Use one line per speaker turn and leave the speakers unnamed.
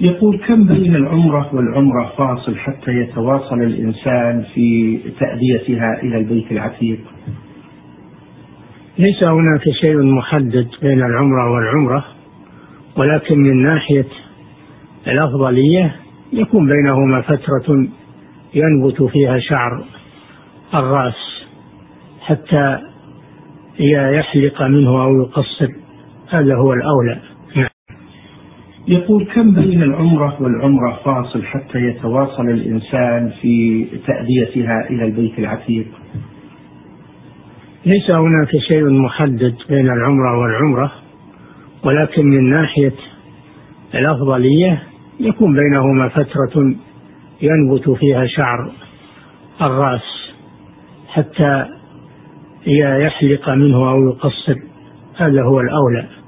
يقول: كم بين العمرة والعمرة فاصل حتى يتواصل الإنسان في تأديتها إلى البيت العتيق؟
ليس هناك شيء محدد بين العمرة والعمرة، ولكن من ناحية الأفضلية يكون بينهما فترة ينبت فيها شعر الرأس حتى يحلق منه أو يقصر، هذا هو الأولى.
يقول: كم بين العمرة والعمرة فاصل حتى يتواصل الإنسان في تأديتها إلى البيت العتيق؟
ليس هناك شيء محدد بين العمرة والعمرة، ولكن من ناحية الأفضلية يكون بينهما فترة ينبت فيها شعر الرأس حتى يحلق منه أو يقصر، هذا هو الأولى.